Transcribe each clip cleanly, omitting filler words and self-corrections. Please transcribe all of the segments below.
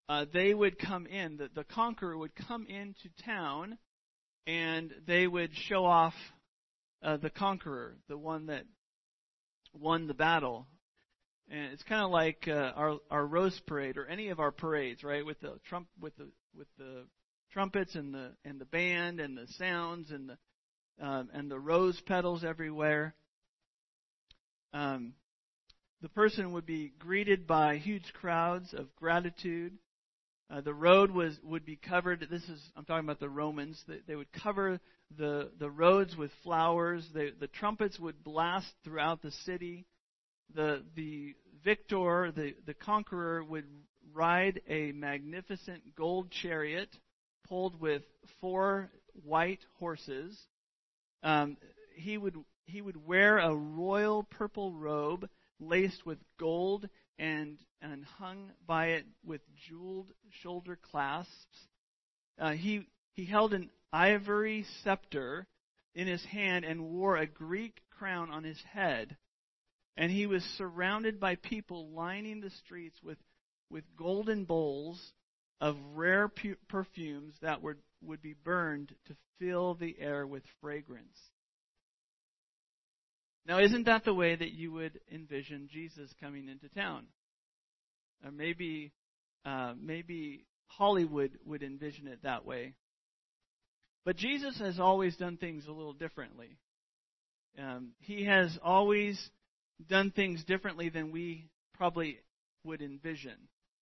they would come in. The conqueror would come into town, and they would show off the conqueror, the one that won the battle. And it's kind of like our Rose Parade or any of our parades, right? With the trumpets and the band and the sounds and the rose petals everywhere. The person would be greeted by huge crowds of gratitude. The road would be covered. I'm talking about the Romans. They would cover the roads with flowers. The trumpets would blast throughout the city. The victor, the conqueror, would ride a magnificent gold chariot pulled with 4 white horses. He would wear a royal purple robe laced with gold and hung by it with jeweled shoulder clasps. He held an ivory scepter in his hand and wore a Greek crown on his head. And he was surrounded by people lining the streets with golden bowls of rare perfumes that would be burned to fill the air with fragrance. Now, isn't that the way that you would envision Jesus coming into town? Or maybe Hollywood would envision it that way. But Jesus has always done things a little differently. He has always done things differently than we probably would envision.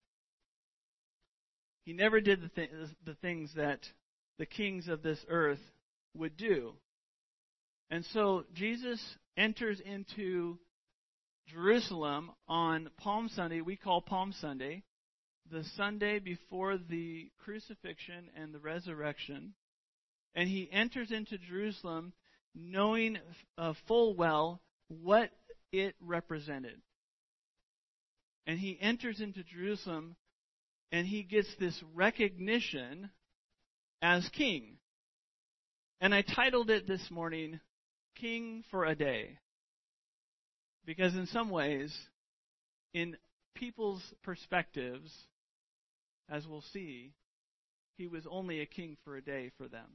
He never did the things that the kings of this earth would do. And so Jesus enters into Jerusalem on Palm Sunday. We call Palm Sunday, the Sunday before the crucifixion and the resurrection. And he enters into Jerusalem knowing full well what it represented. And he enters into Jerusalem and he gets this recognition as king. And I titled it this morning, King for a Day. Because in some ways, in people's perspectives, as we'll see, he was only a king for a day for them.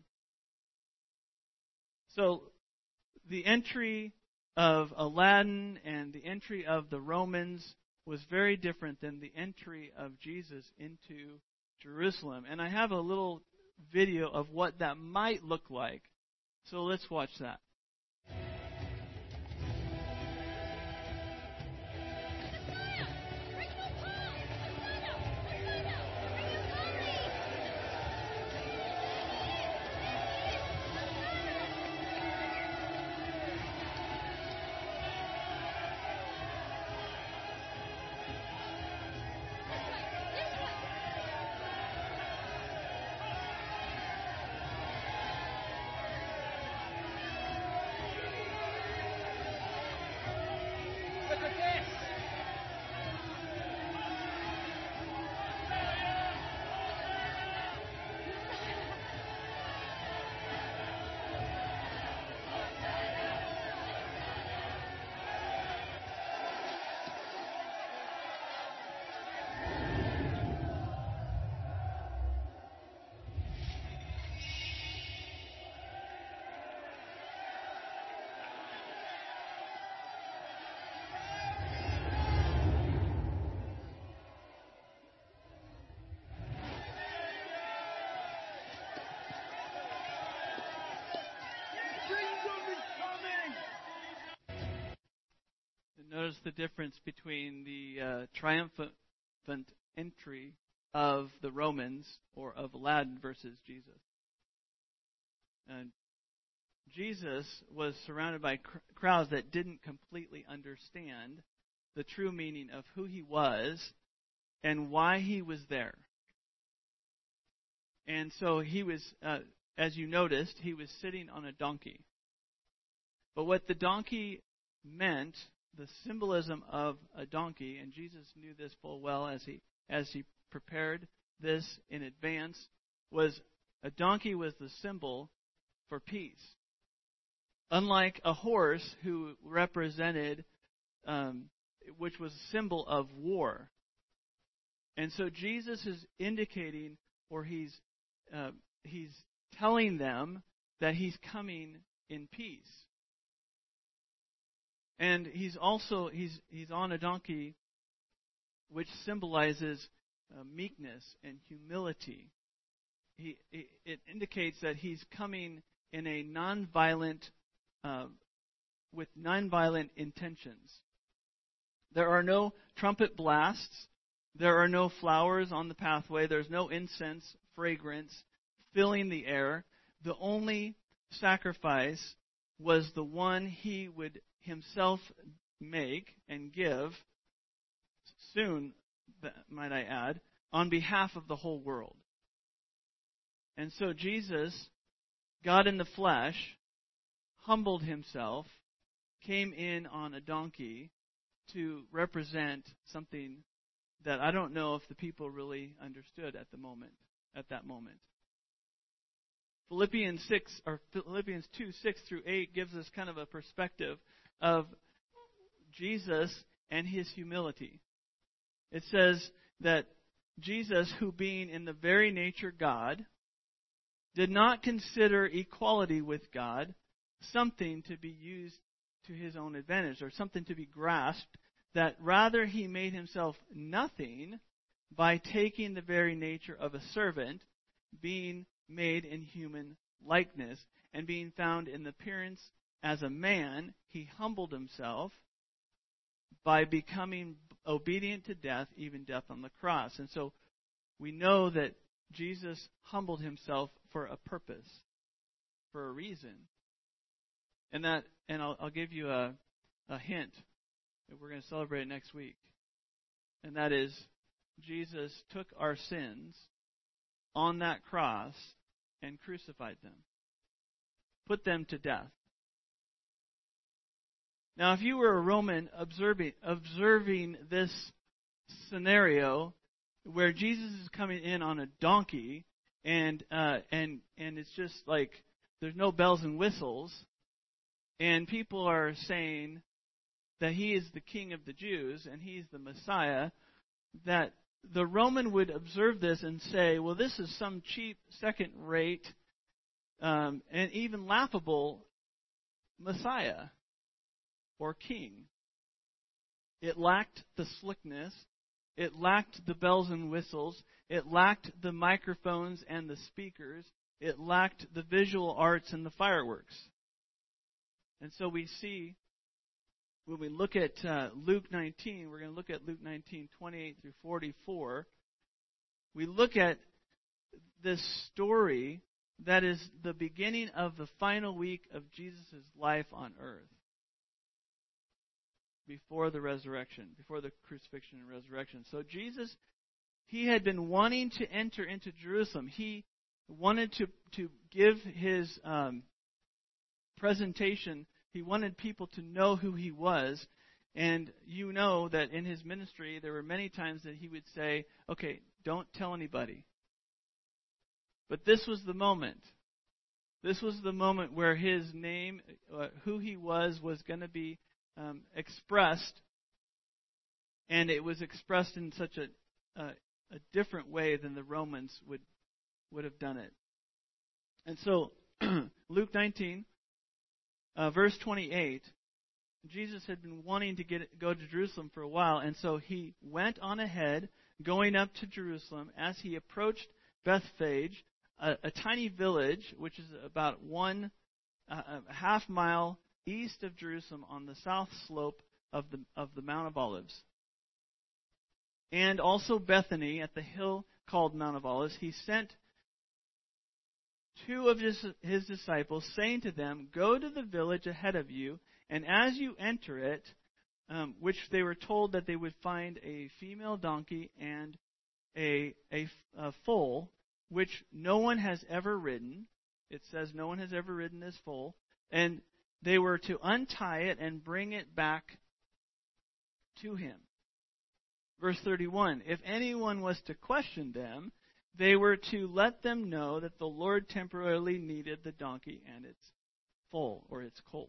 So the entry of Aladdin and the entry of the Romans was very different than the entry of Jesus into Jerusalem. And I have a little video of what that might look like. So let's watch that. Notice the difference between the triumphant entry of the Romans or of Aladdin versus Jesus. And Jesus was surrounded by crowds that didn't completely understand the true meaning of who he was and why he was there. And so he was, as you noticed, he was sitting on a donkey. But what the donkey meant, the symbolism of a donkey, and Jesus knew this full well as he prepared this in advance, was a donkey was the symbol for peace. Unlike a horse who represented, which was a symbol of war. And so Jesus is indicating, or he's telling them that he's coming in peace. And he's on a donkey, which symbolizes meekness and humility. It indicates that he's coming in a with nonviolent intentions. There are no trumpet blasts. There are no flowers on the pathway. There's no incense, fragrance filling the air. The only sacrifice was the one he would himself make and give, soon, might I add, on behalf of the whole world. And so Jesus, God in the flesh, humbled himself, came in on a donkey to represent something that I don't know if the people really understood at that moment. Philippians 2, 6 through 8 gives us kind of a perspective of Jesus and his humility. It says that Jesus, who being in the very nature God, did not consider equality with God something to be used to his own advantage or something to be grasped, that rather he made himself nothing by taking the very nature of a servant, being made in human likeness, and being found in appearance as a man, he humbled himself by becoming obedient to death, even death on the cross. And so we know that Jesus humbled himself for a purpose, for a reason. And I'll give you a hint that we're going to celebrate next week. And that is, Jesus took our sins on that cross and crucified them, put them to death. Now, if you were a Roman observing this scenario where Jesus is coming in on a donkey and it's just like there's no bells and whistles, and people are saying that he is the King of the Jews and he's the Messiah, that the Roman would observe this and say, well, this is some cheap, second-rate, and even laughable Messiah or king. It lacked the slickness. It lacked the bells and whistles. It lacked the microphones and the speakers. It lacked the visual arts and the fireworks. And so we see, when we look at Luke 19, we're going to look at Luke 19, 28 through 44. We look at this story that is the beginning of the final week of Jesus' life on earth, before the resurrection, before the crucifixion and resurrection. So Jesus, he had been wanting to enter into Jerusalem. He wanted to give his presentation. He wanted people to know who he was. And you know that in his ministry, there were many times that he would say, okay, don't tell anybody. But this was the moment. This was the moment where his name, who he was going to be expressed. And it was expressed in such a different way than the Romans would have done it. And so, Luke 19, verse 28, Jesus had been wanting to go to Jerusalem for a while, and so he went on ahead, going up to Jerusalem. As he approached Bethphage, a tiny village, which is about half mile east of Jerusalem on the south slope of the Mount of Olives, and also Bethany at the hill called Mount of Olives, he sent two of his disciples, saying to them, go to the village ahead of you, and as you enter it, which they were told that they would find a female donkey and a foal, which no one has ever ridden. It says no one has ever ridden this foal. And they were to untie it and bring it back to him. Verse 31, if anyone was to question them, they were to let them know that the Lord temporarily needed the donkey and its foal, or its colt.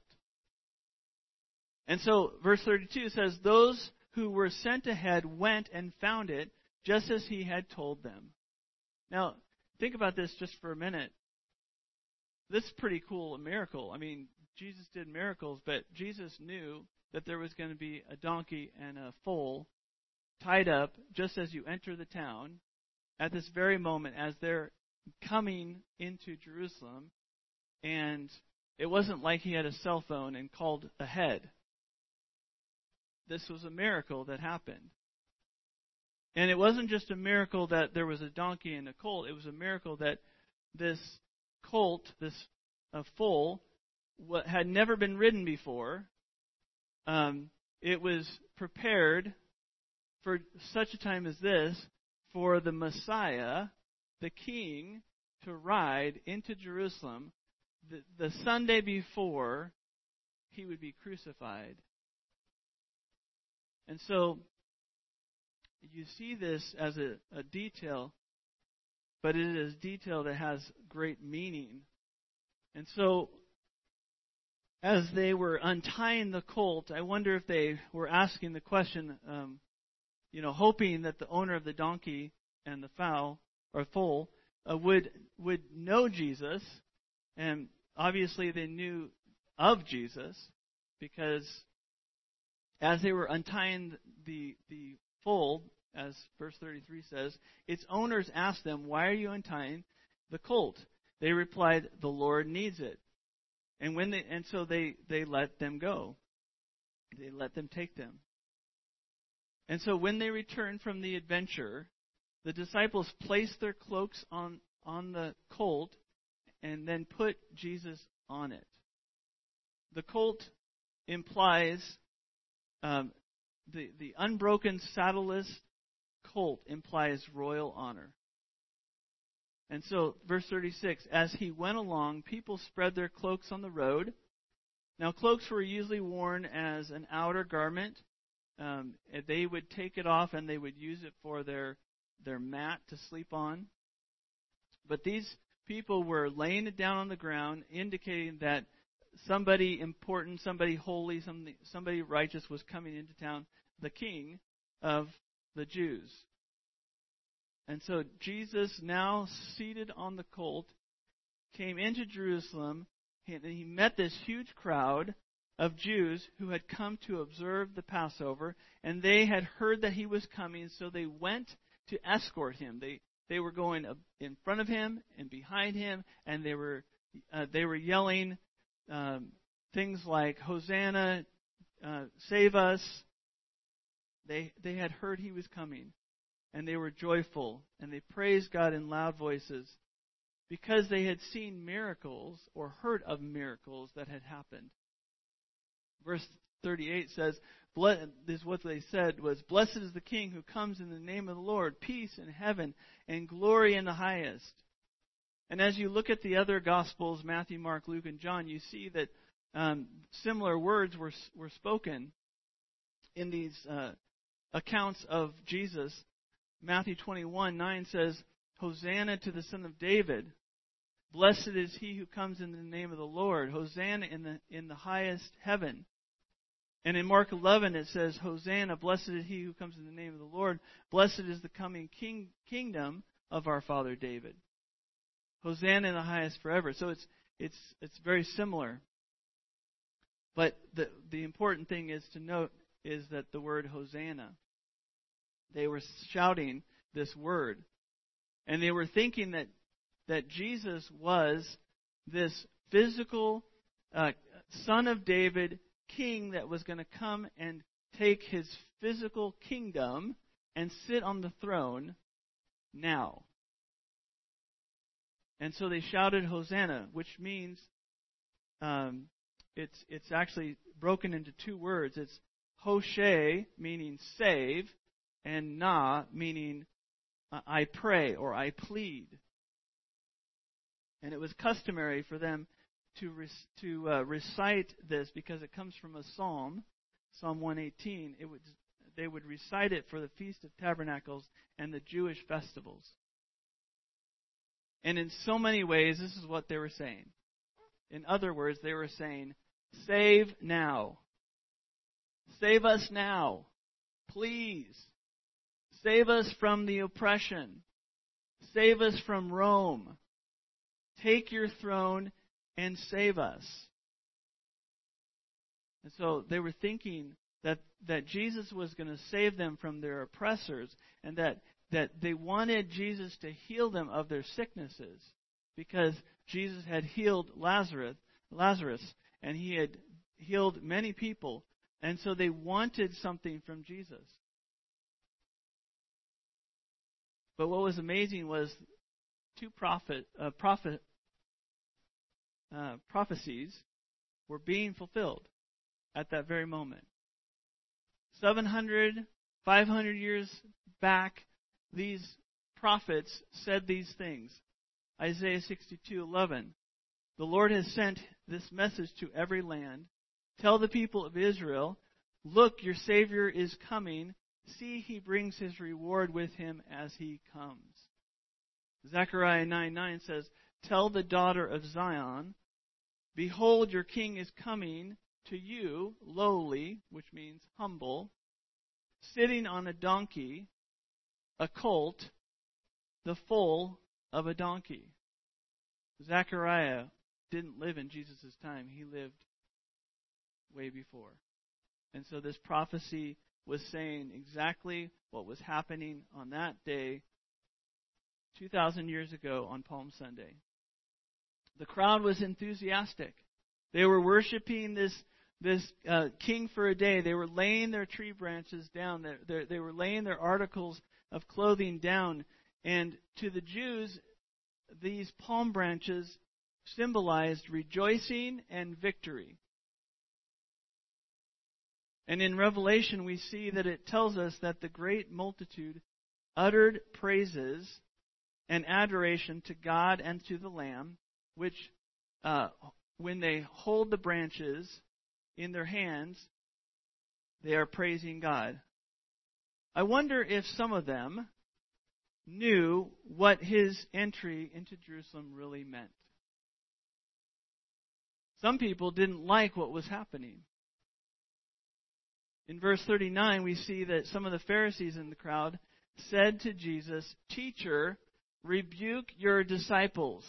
And so, verse 32 says, those who were sent ahead went and found it just as he had told them. Now, think about this just for a minute. This is pretty cool, a miracle. I mean, Jesus did miracles, but Jesus knew that there was going to be a donkey and a foal tied up just as you enter the town at this very moment as they're coming into Jerusalem. And it wasn't like he had a cell phone and called ahead. This was a miracle that happened. And it wasn't just a miracle that there was a donkey and a colt. It was a miracle that this colt, this foal, had never been ridden before. It was prepared for such a time as this for the Messiah, the King, to ride into Jerusalem the Sunday before he would be crucified. And so you see this as a detail, but it is detail that has great meaning. And so as they were untying the colt, I wonder if they were asking the question, hoping that the owner of the donkey and the foal would know Jesus. And obviously they knew of Jesus, because as they were untying the foal, as verse 33 says, its owners asked them, "Why are you untying the colt?" They replied, "The Lord needs it." And so they let them go. They let them take them. And so when they returned from the adventure, the disciples placed their cloaks on the colt and then put Jesus on it. The colt implies, the unbroken saddleless colt implies royal honor. And so, verse 36, as he went along, people spread their cloaks on the road. Now, cloaks were usually worn as an outer garment. They would take it off and they would use it for their mat to sleep on. But these people were laying it down on the ground, indicating that somebody important, somebody holy, somebody righteous was coming into town, the King of the Jews. And so Jesus, now seated on the colt, came into Jerusalem, and he met this huge crowd of Jews who had come to observe the Passover, and they had heard that he was coming, so they went to escort him. They were going in front of him and behind him, and they were yelling things like, "Hosanna, save us." They had heard he was coming, and they were joyful, and they praised God in loud voices because they had seen miracles or heard of miracles that had happened. Verse 38 says, this is what they said was, "Blessed is the King who comes in the name of the Lord, peace in heaven and glory in the highest." And as you look at the other Gospels, Matthew, Mark, Luke, and John, you see that similar words were spoken in these accounts of Jesus. Matthew 21:9 says, "Hosanna to the Son of David. Blessed is he who comes in the name of the Lord. Hosanna in the highest heaven." And in Mark 11 it says, "Hosanna, blessed is he who comes in the name of the Lord. Blessed is the coming kingdom of our father David. Hosanna in the highest forever." So it's very similar. But the important thing is to note is that the word Hosanna, they were shouting this word. And they were thinking that Jesus was this physical son of David, king that was going to come and take his physical kingdom and sit on the throne now. And so they shouted Hosanna, which means it's actually broken into two words. It's Hoshe, meaning save, and Na, meaning I pray or I plead. And it was customary for them to recite this because it comes from a psalm, Psalm 118. They would recite it for the Feast of Tabernacles and the Jewish festivals. And in so many ways, this is what they were saying. In other words, they were saying, "Save now. Save us now. Please. Save us from the oppression. Save us from Rome. Take your throne and save us. And so they were thinking that Jesus was going to save them from their oppressors, and that they wanted Jesus to heal them of their sicknesses, because Jesus had healed Lazarus, and he had healed many people, and so they wanted something from Jesus. But what was amazing was two prophecies were being fulfilled at that very moment. 700, 500 years back, these prophets said these things. Isaiah 62:11. The Lord has sent this message to every land. Tell the people of Israel, look, your Savior is coming. See, he brings his reward with him as he comes. Zechariah 9:9 says, tell the daughter of Zion, behold, your king is coming to you, lowly, which means humble, sitting on a donkey, a colt, the foal of a donkey. Zechariah didn't live in Jesus' time. He lived way before. And so this prophecy was saying exactly what was happening on that day 2,000 years ago on Palm Sunday. The crowd was enthusiastic. They were worshiping this king for a day. They were laying their tree branches down. They were laying their articles of clothing down. And to the Jews, these palm branches symbolized rejoicing and victory. And in Revelation, we see that it tells us that the great multitude uttered praises and adoration to God and to the Lamb, which, when they hold the branches in their hands, they are praising God. I wonder if some of them knew what his entry into Jerusalem really meant. Some people didn't like what was happening. In verse 39, we see that some of the Pharisees in the crowd said to Jesus, Teacher, rebuke your disciples.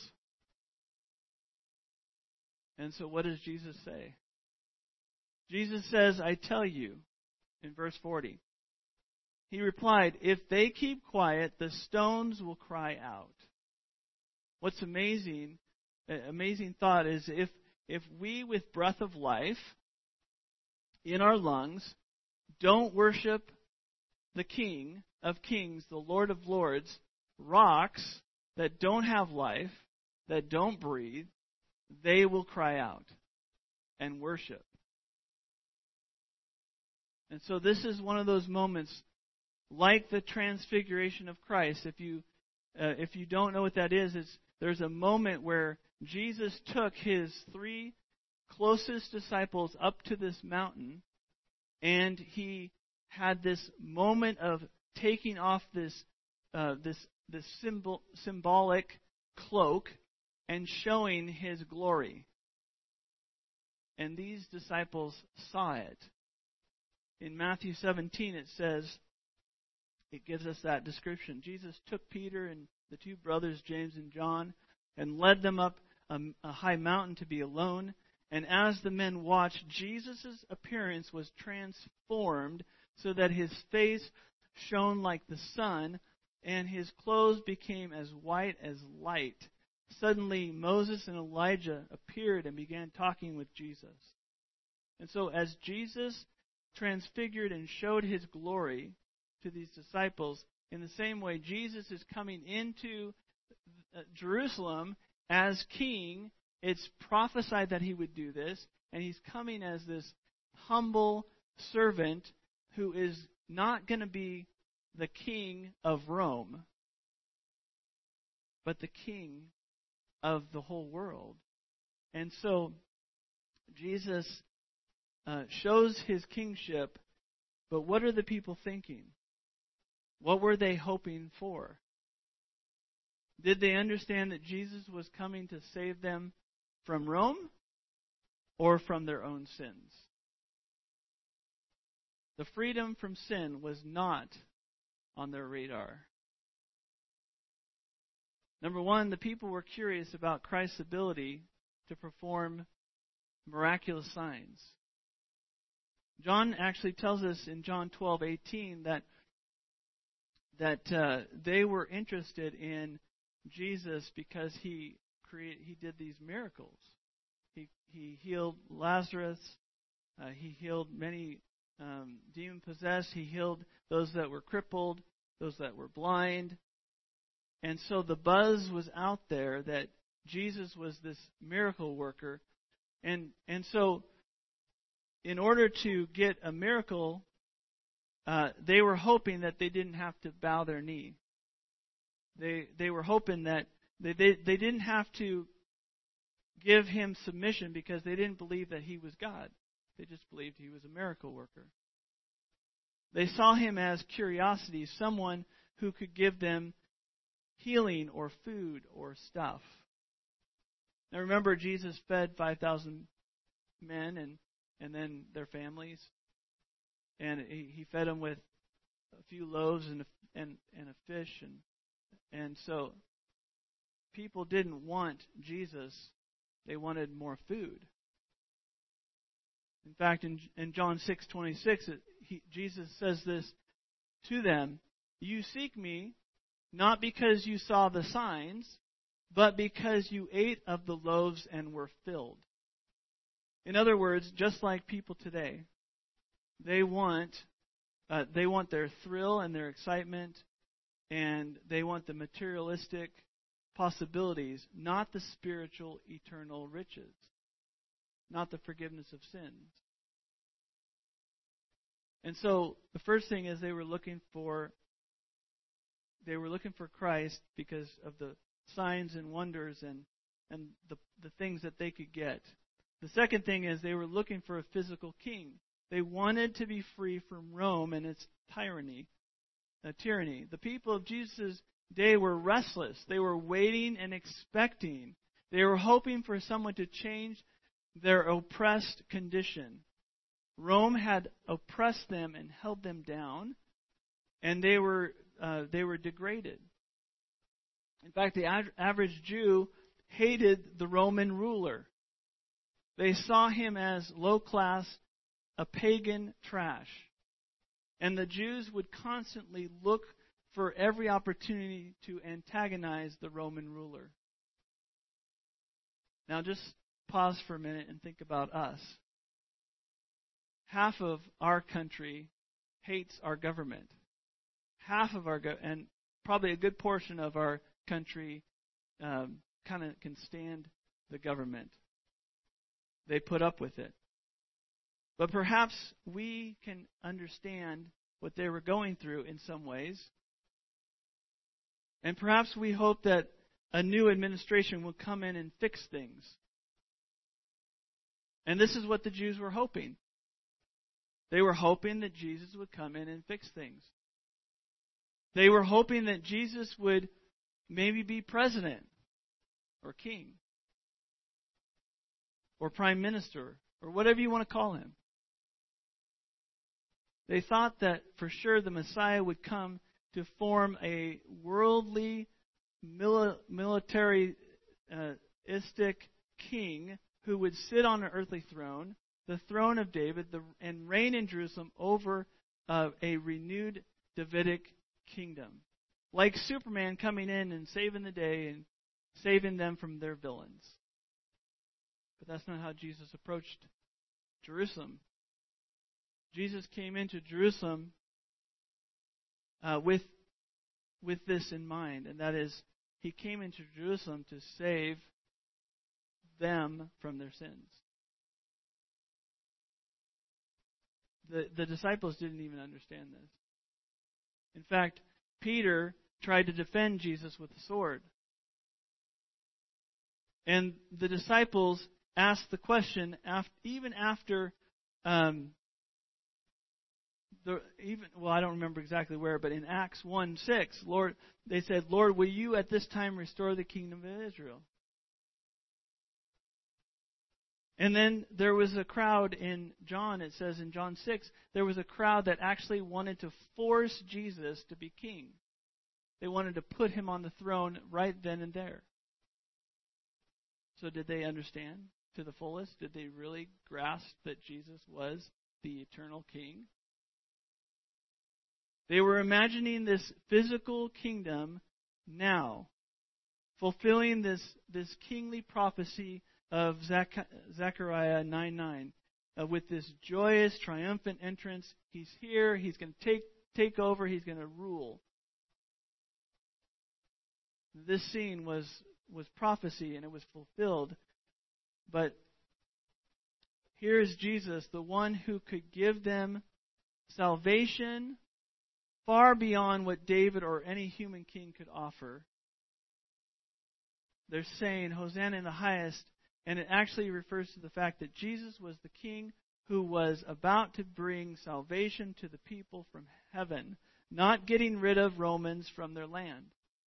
And so what does Jesus say? Jesus says, I tell you, in verse 40. He replied, if they keep quiet, the stones will cry out. What's amazing thought is if we with breath of life in our lungs don't worship the King of Kings, the Lord of Lords, rocks that don't have life, that don't breathe, they will cry out and worship. And so this is one of those moments like the transfiguration of Christ. If you don't know what that is, there's a moment where Jesus took his 3 closest disciples up to this mountain, and he had this moment of taking off this symbolic cloak and showing his glory. And these disciples saw it. In Matthew 17, it gives us that description. Jesus took Peter and the 2 brothers, James and John, and led them up a high mountain to be alone. And as the men watched, Jesus' appearance was transformed so that his face shone like the sun, and his clothes became as white as light. Suddenly, Moses and Elijah appeared and began talking with Jesus. And so as Jesus transfigured and showed his glory to these disciples, in the same way, Jesus is coming into Jerusalem as king. It's prophesied that he would do this, and he's coming as this humble servant who is not going to be the king of Rome, but the king of the whole world. And so Jesus shows his kingship, but what are the people thinking? What were they hoping for? Did they understand that Jesus was coming to save them from Rome or from their own sins? The freedom from sin was not on their radar. Number one, the people were curious about Christ's ability to perform miraculous signs. John actually tells us in John 12:18 that they were interested in Jesus because he did these miracles. He healed Lazarus. He healed many demon-possessed. He healed those that were crippled, those that were blind. And so the buzz was out there that Jesus was this miracle worker. And so in order to get a miracle, they were hoping that they didn't have to bow their knee. They were hoping that they didn't have to give him submission because they didn't believe that he was God. They just believed he was a miracle worker. They saw him as curiosity, someone who could give them healing or food or stuff. Now remember, Jesus fed 5,000 men and then their families. And he fed them with a few loaves and a fish. And so people didn't want Jesus. They wanted more food. In fact, in John 6:26, Jesus says this to them: "You seek me, not because you saw the signs, but because you ate of the loaves and were filled." In other words, just like people today, they want their thrill and their excitement, and they want the materialistic possibilities, not the spiritual, eternal riches, not the forgiveness of sins. And so the first thing is they were looking for Christ because of the signs and wonders and the things that they could get. The second thing is they were looking for a physical king. They wanted to be free from Rome and its tyranny. The people of Jesus' day were restless. They were waiting and expecting. They were hoping for someone to change their oppressed condition. Rome had oppressed them and held them down, and they were degraded. In fact, the average Jew hated the Roman ruler. They saw him as low class, a pagan trash. And the Jews would constantly look for every opportunity to antagonize the Roman ruler. Now just pause for a minute and think about us. Half of our country hates our government. Half of our and probably a good portion of our country kind of can stand the government. They put up with it. But perhaps we can understand what they were going through in some ways. And perhaps we hope that a new administration will come in and fix things. And this is what the Jews were hoping. They were hoping that Jesus would come in and fix things. They were hoping that Jesus would maybe be president or king or prime minister or whatever you want to call him. They thought that for sure the Messiah would come to form a worldly, militaristic king who would sit on an earthly throne, the throne of David, and reign in Jerusalem over a renewed Davidic kingdom. Like Superman coming in and saving the day and saving them from their villains. But that's not how Jesus approached Jerusalem. Jesus came into Jerusalem with this in mind, and that is, he came into Jerusalem to save them from their sins. The disciples didn't even understand this. In fact, Peter tried to defend Jesus with a sword. And the disciples asked the question, even after, I don't remember exactly where, but in Acts 1:6, Lord, they said, "Lord, will you at this time restore the kingdom of Israel?" And then there was a crowd in John, it says in John 6, there was a crowd that actually wanted to force Jesus to be king. They wanted to put him on the throne right then and there. So did they understand to the fullest? Did they really grasp that Jesus was the eternal king? They were imagining this physical kingdom now, fulfilling this kingly prophecy of Zechariah 9:9, with this joyous, triumphant entrance. He's here. He's going to take over. He's going to rule. This scene was prophecy, and it was fulfilled. But here is Jesus, the one who could give them salvation far beyond what David or any human king could offer. They're saying, Hosanna in the highest, and it actually refers to the fact that Jesus was the king who was about to bring salvation to the people from heaven, not getting rid of Romans from their land,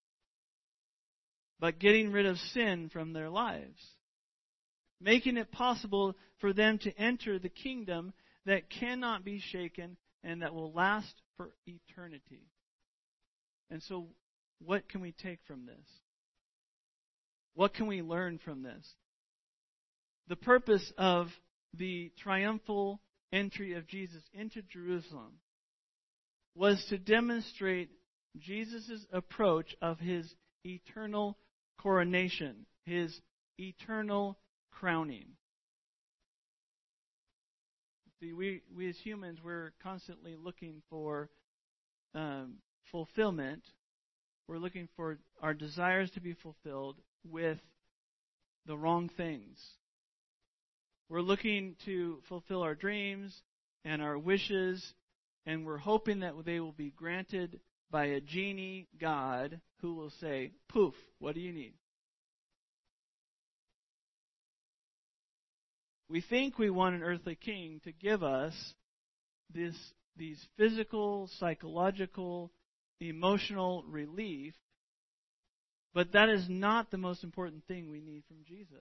but getting rid of sin from their lives, making it possible for them to enter the kingdom that cannot be shaken and that will last for eternity. And so, what can we take from this? What can we learn from this? The purpose of the triumphal entry of Jesus into Jerusalem was to demonstrate Jesus' approach of his eternal coronation, his eternal crowning. See, we as humans, we're constantly looking for fulfillment. We're looking for our desires to be fulfilled with the wrong things. We're looking to fulfill our dreams and our wishes, and we're hoping that they will be granted by a genie God who will say, poof, what do you need? We think we want an earthly king to give us these physical, psychological, emotional relief, but that is not the most important thing we need from Jesus.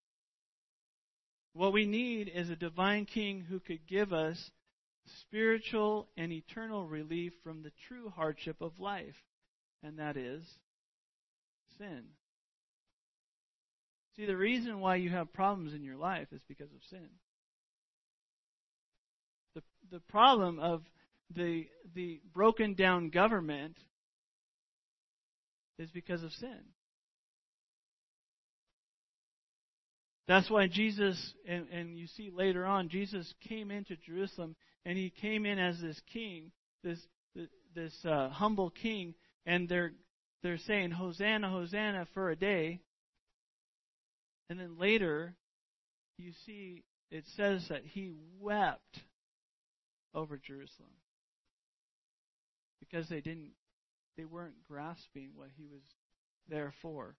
What we need is a divine king who could give us spiritual and eternal relief from the true hardship of life, and that is sin. See, the reason why you have problems in your life is because of sin. The problem of the broken down government is because of sin. That's why Jesus, and you see later on, Jesus came into Jerusalem, and he came in as this king, this humble king, and they're saying, Hosanna, Hosanna for a day. And then later, you see, it says that he wept over Jerusalem because they weren't grasping what he was there for.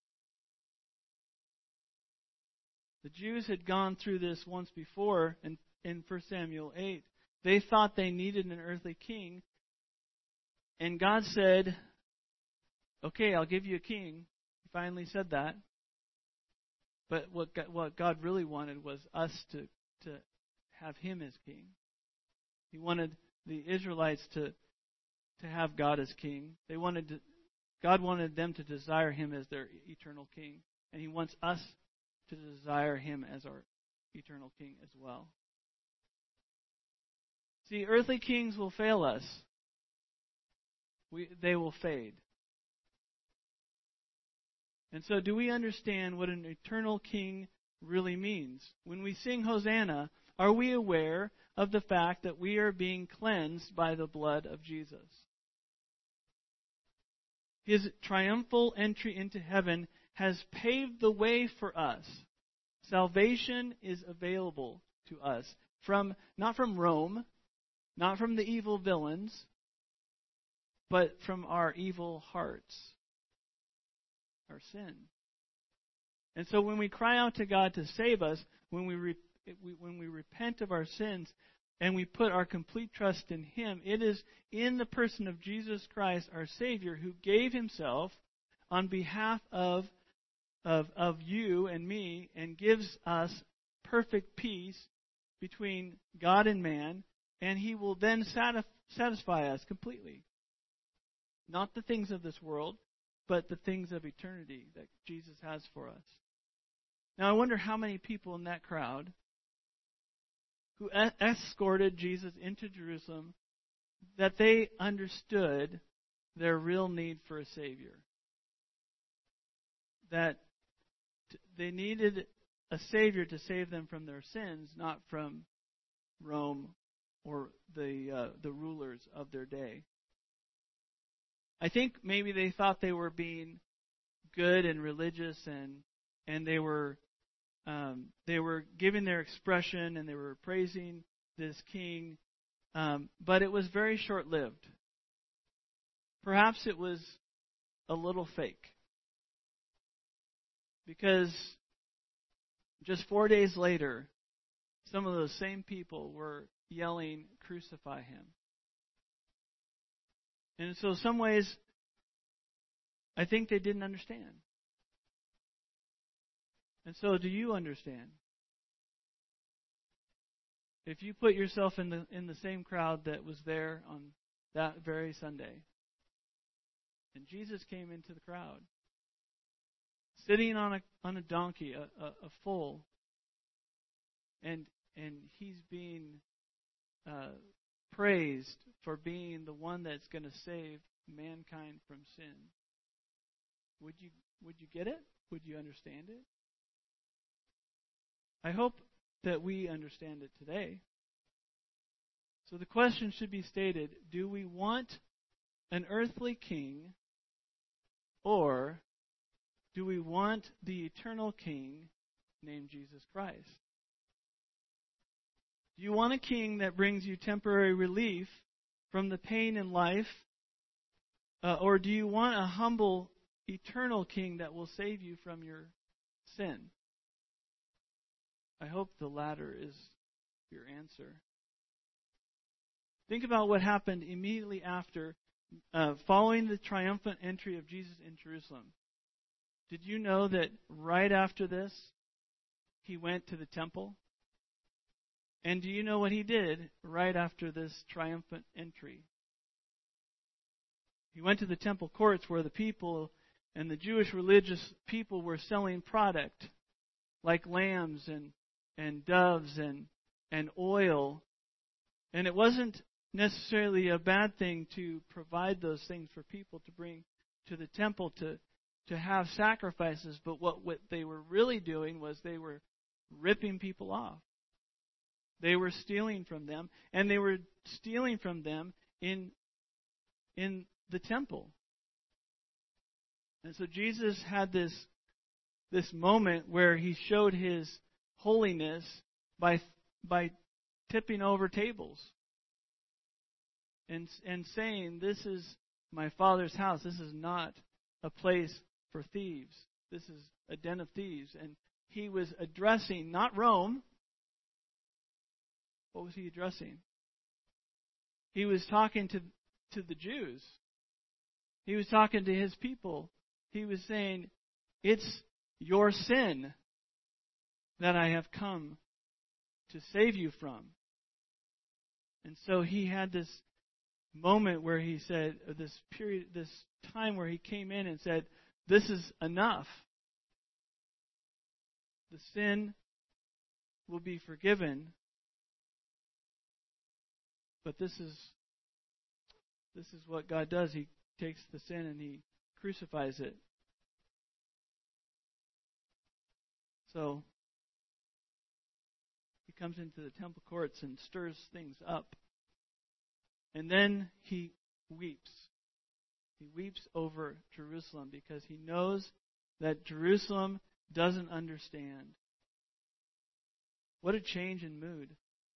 The Jews had gone through this once before in 1 Samuel 8. They thought they needed an earthly king, and God said, okay, I'll give you a king. He finally said that. But what God really wanted was us to have him as king. He wanted the Israelites to have God as king. God wanted them to desire him as their eternal king. And he wants us to desire him as our eternal king as well. See, earthly kings will fail us. They will fade. And so do we understand what an eternal king really means? When we sing Hosanna, are we aware of the fact that we are being cleansed by the blood of Jesus? His triumphal entry into heaven has paved the way for us. Salvation is available to us not from Rome, not from the evil villains, but from our evil hearts, our sin. And so when we cry out to God to save us, when we repent of our sins and we put our complete trust in him, it is in the person of Jesus Christ, our Savior, who gave himself on behalf of you and me and gives us perfect peace between God and man, and He will then satisfy us completely. Not the things of this world, but the things of eternity that Jesus has for us. Now, I wonder how many people in that crowd who escorted Jesus into Jerusalem, that they understood their real need for a Savior. That they needed a Savior to save them from their sins, not from Rome or the rulers of their day. I think maybe they thought they were being good and religious, and they were giving their expression, and they were praising this king, but it was very short-lived. Perhaps it was a little fake, because just 4 days later, some of those same people were yelling, "Crucify him." And so, some ways, I think they didn't understand. And so, do you understand? If you put yourself in the same crowd that was there on that very Sunday, and Jesus came into the crowd, sitting on a donkey, a foal, and He's being praised for being the one that's going to save mankind from sin. Would you get it? Would you understand it? I hope that we understand it today. So the question should be stated: do we want an earthly king, or do we want the eternal king named Jesus Christ? Do you want a king that brings you temporary relief from the pain in life? Or do you want a humble, eternal king that will save you from your sin? I hope the latter is your answer. Think about what happened immediately after, following the triumphant entry of Jesus in Jerusalem. Did you know that right after this, He went to the temple? And do you know what He did right after this triumphant entry? He went to the temple courts where the people and the Jewish religious people were selling product like lambs and doves and oil. And it wasn't necessarily a bad thing to provide those things for people to bring to the temple to have sacrifices. But what they were really doing was they were ripping people off. They were stealing from them, and they were stealing from them in the temple. And so Jesus had this moment where He showed His holiness by tipping over tables and saying, "This is my Father's house. This is not a place for thieves. This is a den of thieves." And He was addressing not Rome. What was He addressing? He was talking to the Jews. He was talking to His people. He was saying, "It's your sin that I have come to save you from." And so He had this moment where He said, this time where He came in and said, "This is enough. The sin will be forgiven. But this is what God does. He takes the sin and He crucifies it." So He comes into the temple courts and stirs things up. And then He weeps. He weeps over Jerusalem because He knows that Jerusalem doesn't understand. What a change in mood.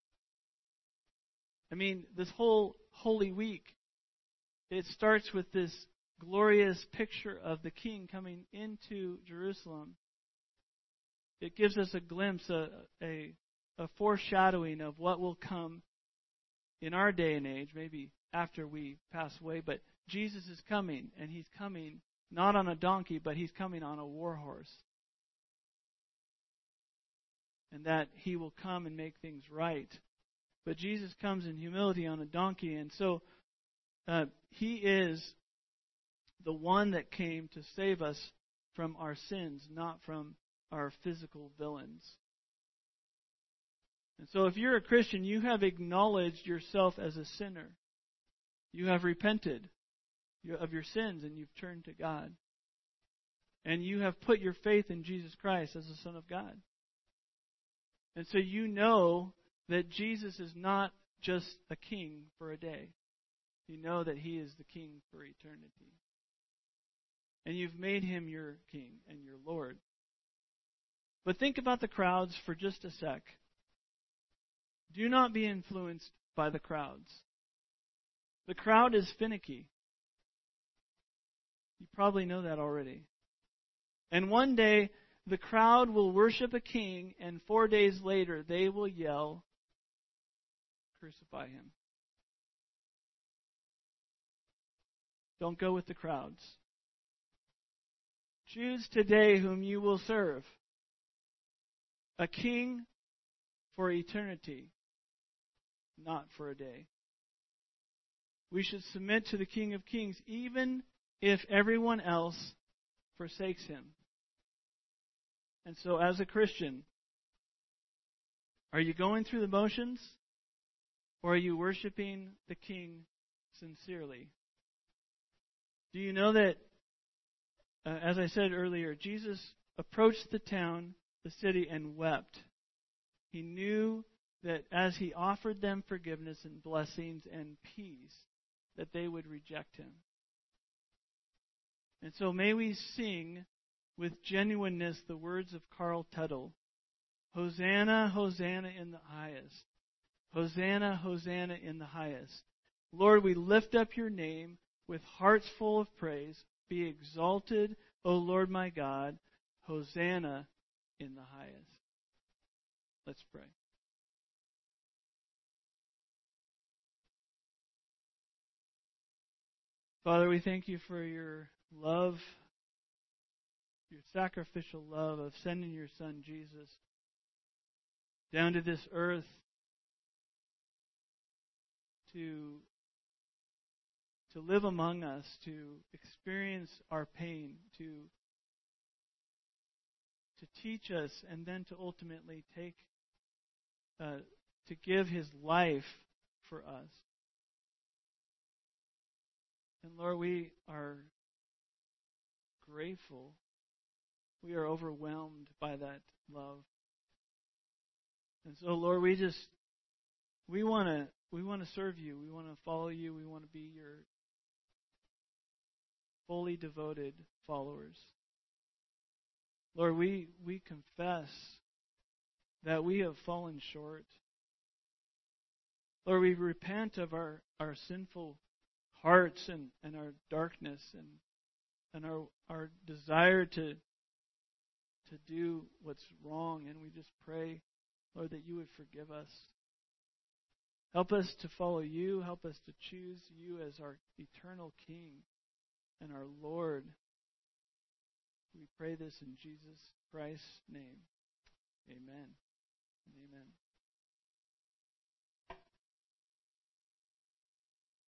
I mean, this whole Holy Week, it starts with this glorious picture of the King coming into Jerusalem. It gives us a glimpse, a foreshadowing of what will come in our day and age, maybe after we pass away. But Jesus is coming, and He's coming not on a donkey, but He's coming on a war horse. and that He will come and make things right. But Jesus comes in humility on a donkey, and so He is the one that came to save us from our sins, not from our physical villains. And so if you're a Christian, you have acknowledged yourself as a sinner. You have repented of your sins and you've turned to God. And you have put your faith in Jesus Christ as the Son of God. And so you know that Jesus is not just a king for a day. You know that He is the King for eternity. And you've made Him your King and your Lord. But think about the crowds for just a sec. Do not be influenced by the crowds. The crowd is finicky. You probably know that already. And one day, the crowd will worship a king, and 4 days later, they will yell, "Crucify Him." Don't go with the crowds. Choose today whom you will serve. A king for eternity, not for a day. We should submit to the King of Kings, even if everyone else forsakes Him. And so, as a Christian, are you going through the motions, or are you worshiping the King sincerely? Do you know that, as I said earlier, Jesus approached the town, the city, and wept. He knew that as He offered them forgiveness and blessings and peace, that they would reject Him. And so may we sing with genuineness the words of Carl Tuttle. Hosanna, Hosanna in the highest. Hosanna, Hosanna in the highest. Lord, we lift up Your name with hearts full of praise. Be exalted, O Lord my God. Hosanna in the highest. Let's pray. Father, we thank You for Your love, Your sacrificial love of sending Your Son Jesus down to this earth to live among us, to experience our pain, to teach us, and then to ultimately to give His life for us. And Lord, we are grateful. We are overwhelmed by that love. And so, Lord, we want to serve You. We want to follow You. We want to be Your fully devoted followers. Lord, we confess that we have fallen short. Lord, we repent of our sinful hearts and our darkness and our desire to do what's wrong. And we just pray, Lord, that You would forgive us. Help us to follow You. Help us to choose You as our eternal King and our Lord. We pray this in Jesus Christ's name. Amen. Amen.